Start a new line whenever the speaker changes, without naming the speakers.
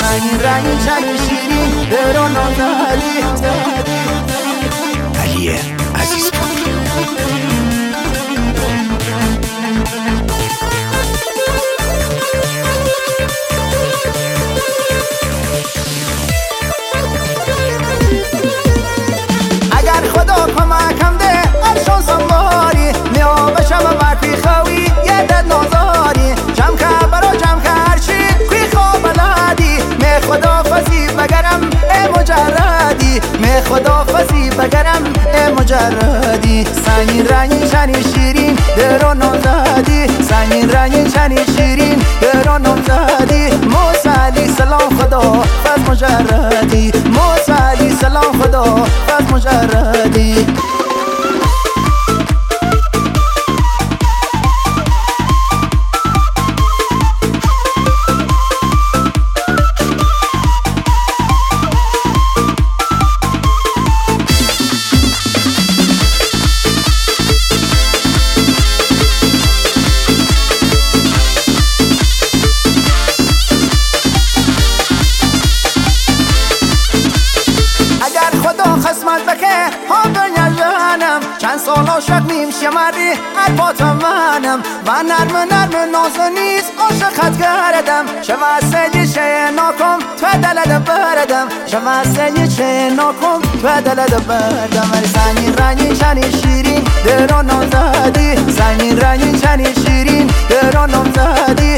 سنگین رنگین چنین شیرین دل رو نازدی.
علی عزیزپور.
اگر خدا کمکم ده از شانسم باری میا بشم مرپی خوی یه دد نازاری جمع که برا جمع که هرچی کوی خواب بلدی می خدا فزی بگرم ای مجردی می خدا فزی بگرم ای مجردی سنگین رنگین چنین شیرین دل رو نازدی سنگین رنگین چنین شیرین دل رو نازدی موسعلی سلام خدا فز مجردی موسعلی سلام خدا فز مجردی. قسمت بکه ها دنیا جانم چند سالا شد نیم شمری البات منم و نرم نرم نازو نیست عاشقت گردم شما سجی چه ناکم تو دلد بردم شما سجی چه ناکم تو دلد بردم سنگین رنگین چنین شیرین دل رو نازدی سنگین رنگین چنین شیرین دل رو نازدی